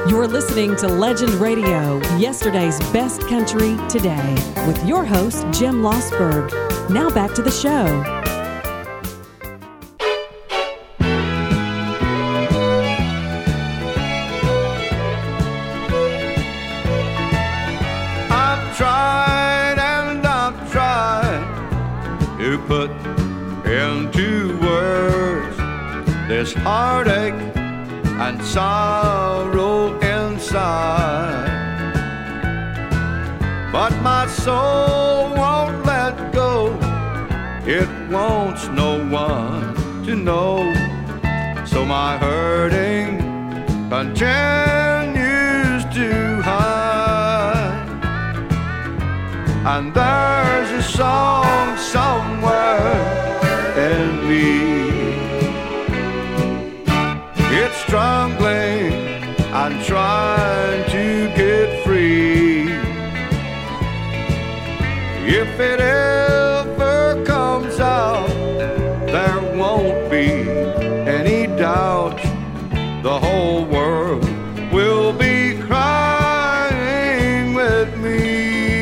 You're listening to Legend Radio, yesterday's best country today, with your host, Jim Lossberg. Now back to the show. I've tried and I've tried to put into words this heartache and sorrow inside, but my soul won't let go. It wants no one to know, so my hurting continues to hide. And there's a song somewhere in me, it's struggling and trying to get free. If it ever comes out, there won't be any doubt. The whole world will be crying with me.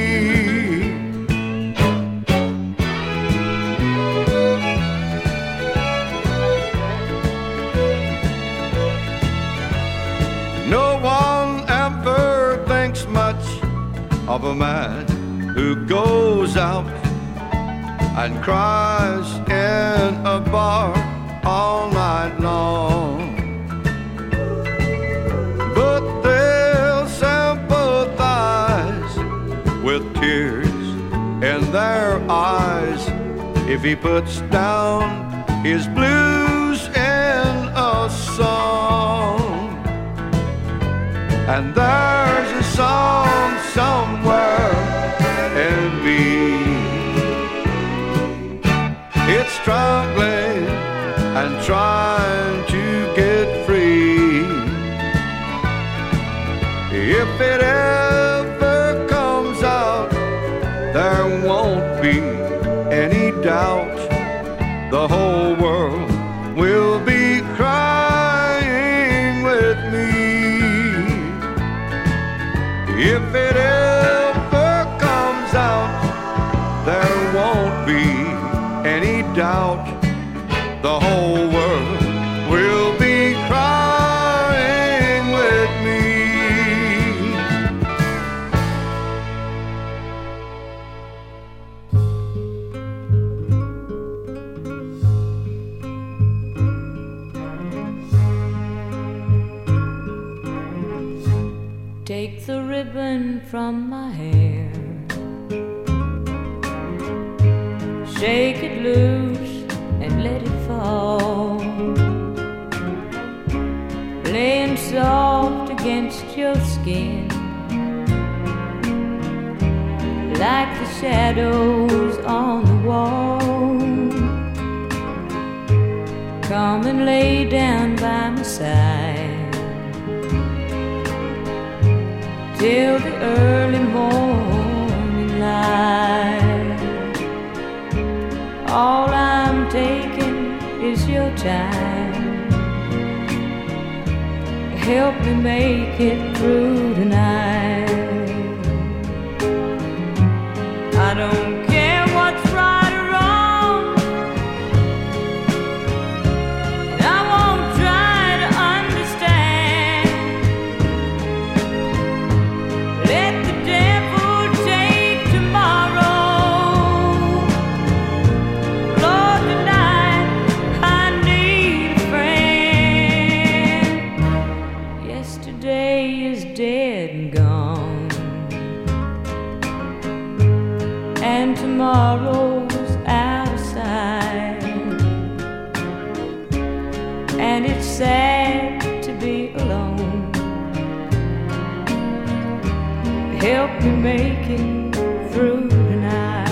No one ever thinks much of a man who goes out and cries in a bar all night long, but they'll sympathize with tears in their eyes if he puts down his blues in a song. And there's a song somewhere in me, it's struggling and trying to get free. If it ever comes out, there won't be any doubt. The whole world will be crying with me. If it ever comes out, there won't be any doubt. The whole world will be crying with me. Take the ribbon from my hair, shake it loose and let it fall, laying soft against your skin, like the shadows on the wall. Come and lay down by my side till the early morning light. All I'm taking is your time. Help me make it through tonight. I don't care what's right or wrong, and I won't try to understand. Let the devil take tomorrow. Lord, tonight I need a friend. Yesterday is dead and gone, and tomorrow's out of sight. And it's sad to be alone. Help me make it through tonight.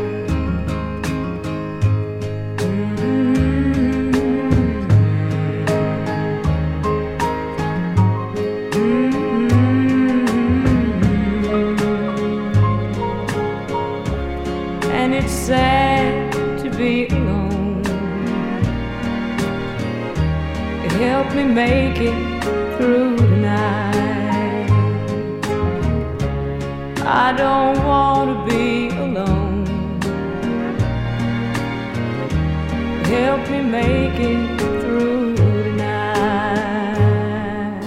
And it's sad to be alone. help me make it through tonight. I don't want to be alone. Help me make it through tonight.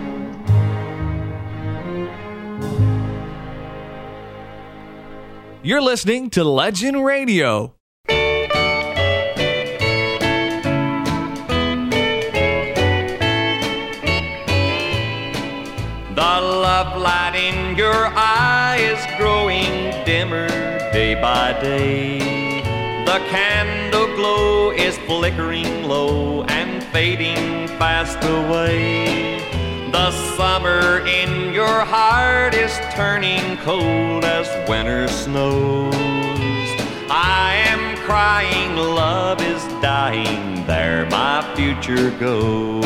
You're listening to Legend Radio. The love light in your eye is growing dimmer day by day. The candle glow is flickering low and fading fast away. The summer in your heart is turning cold as winter snows. I am crying, love is dying, there my future goes.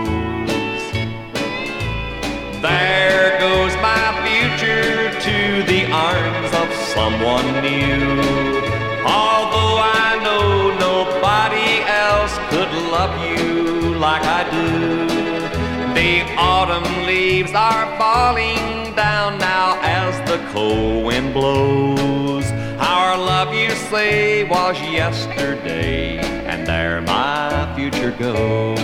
There goes my future to the arms of someone new. Although I know nobody else could love you like I do. The autumn leaves are falling down now as the cold wind blows. Our love, you say, was yesterday, and there my future goes.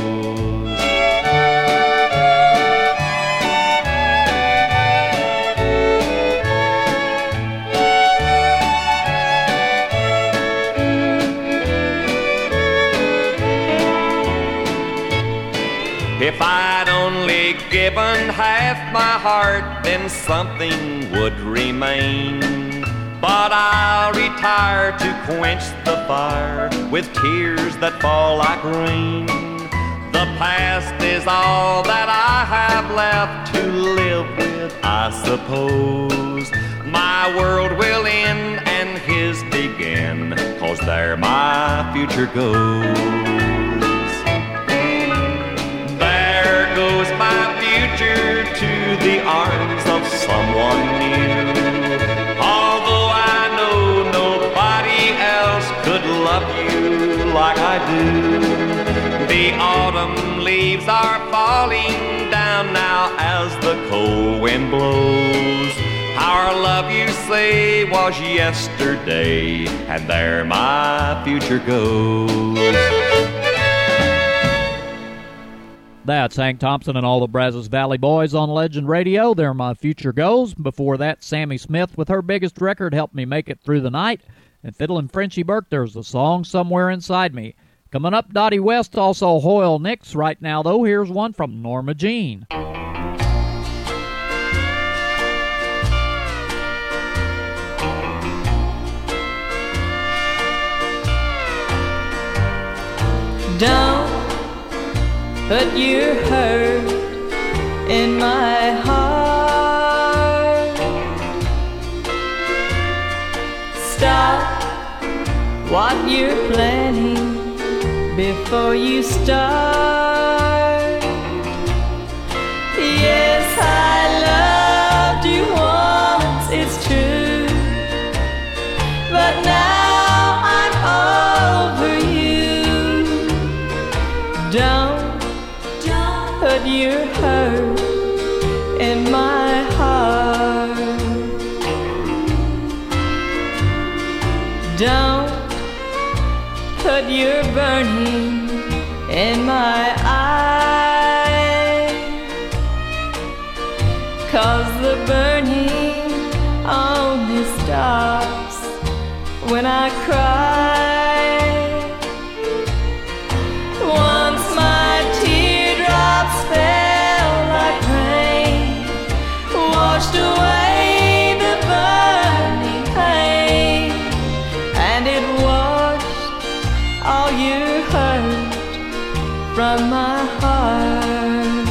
If I'd only given half my heart, then something would remain. But I'll retire to quench the fire with tears that fall like rain. The past is all that I have left to live with, I suppose. My world will end and his begin, 'cause there my future goes. Goes my future to the arms of someone new. Although I know nobody else could love you like I do. The autumn leaves are falling down now as the cold wind blows. Our love, you say, was yesterday, and there my future goes. That's Hank Thompson and all the Brazos Valley Boys on Legend Radio. There my future goes. Before that, Sammy Smith with her biggest record, Help Me Make It Through the Night. And Fiddlin' Frenchy Burke, there's a song Somewhere Inside Me. Coming up, Dottie West, also Hoyle Nix. Right now, though, here's one from Norma Jean. Don't put your hurt in my heart. Stop what you're planning before you start. Yes, I loved you once, it's true, but now I'm over you. Don't put your hurt in my heart. Don't put your burning in my eye, 'cause the burning only stops when I cry. Once my teardrops fell like rain, washed away the burning pain, and it washed all your hurt from my heart.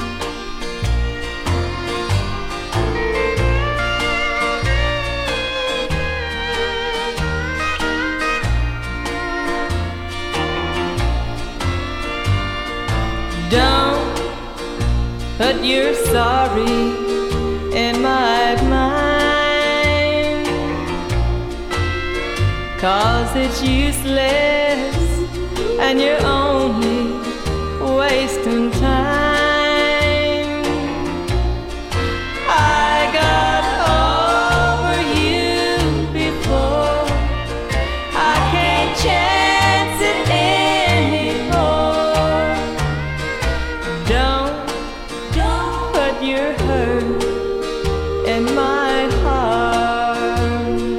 Don't put your sorry in my mind, 'cause it's useless and you're only wasting time. I got over you before. I can't chance it anymore. Don't put your hurt in my heart.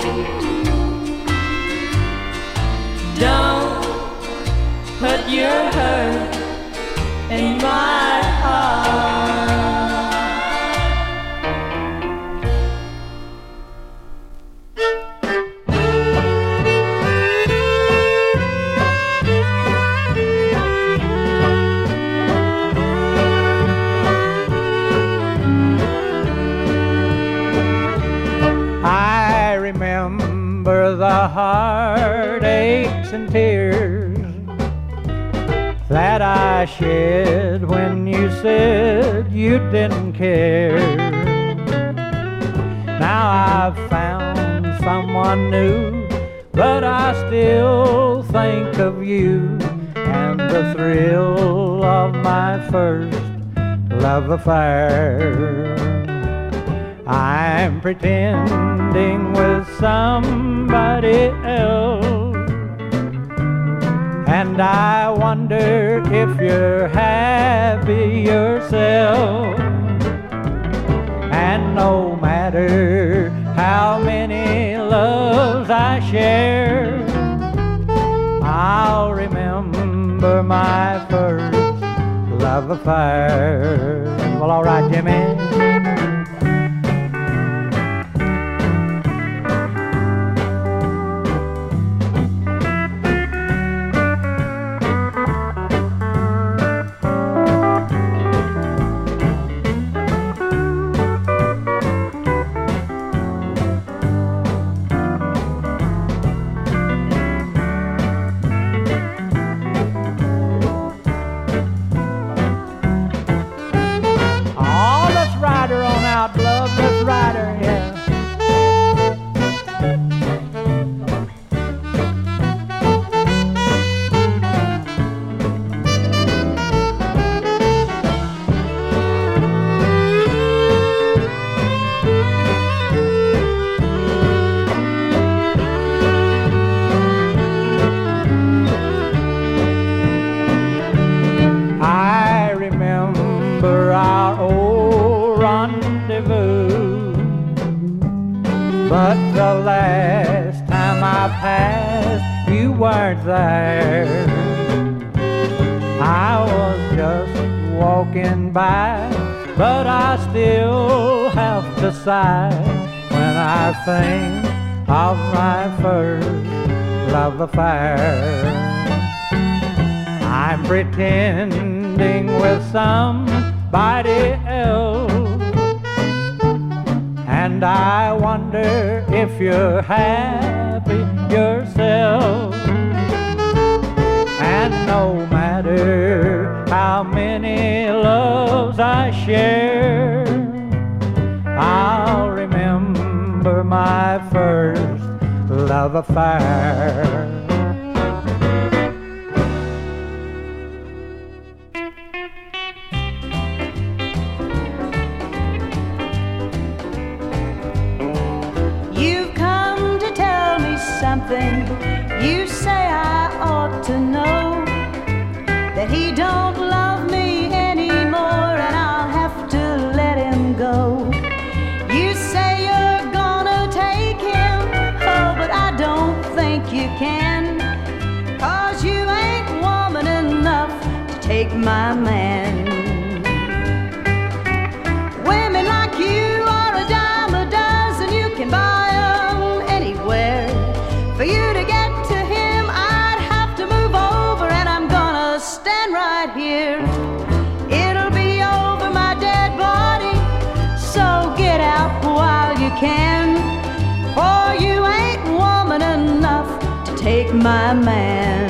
Don't put your hurt in my heart. I remember the heartaches and tears that I shed when you said you didn't care. Now I've found someone new, but I still think of you and the thrill of my first love affair. I'm pretending with somebody else, and I wonder if you're happy yourself. And no matter how many loves I share, I'll remember my first love affair. Well, all right, Jimmy. But the last time I passed, you weren't there. I was just walking by, but I still have to sigh when I think of my first love affair. I'm pretending with somebody else, and I wonder if you're happy yourself. And no matter how many loves I share, I'll remember my first love affair. Something you say I ought to know, that he don't love me anymore and I'll have to let him go. You say you're gonna take him, oh, but I don't think you can, 'cause you ain't woman enough to take my man. Women like you are a dime a dozen, you can buy for you to get to him. I'd have to move over, and I'm gonna stand right here. It'll be over my dead body, so get out while you can, for you ain't woman enough to take my man.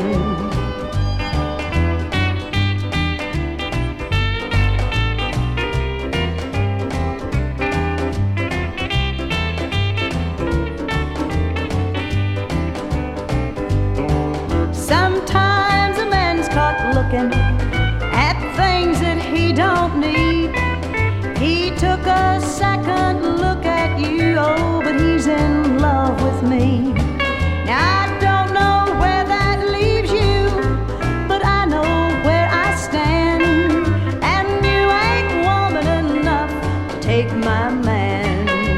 Sometimes a man's caught looking at took a second look at you, oh, but he's in love with me. Now I don't know where that leaves you, but I know where I stand, and you ain't woman enough to take my man.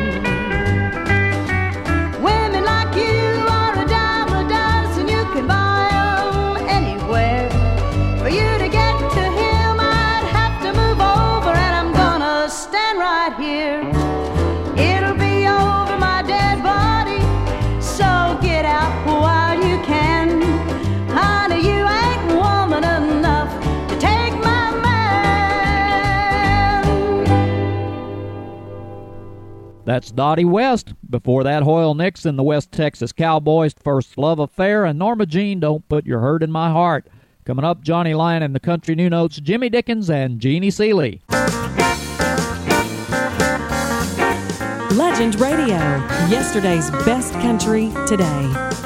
Women like you are a dime a dozen, you can buy 'em anywhere. For you to get to him, I'd have to move over, and I'm gonna stand right here. It'll be over my dead body, so get out while you can. Honey, you ain't woman enough to take my man. That's Dottie West. Before that, Hoyle Nixon, the West Texas Cowboys' First Love Affair, and Norma Jean, Don't Put Your Hurt in My Heart. Coming up, Johnny Lyon and the Country New Notes, Jimmy Dickens and Jeannie Seeley. Legend Radio, yesterday's best country today.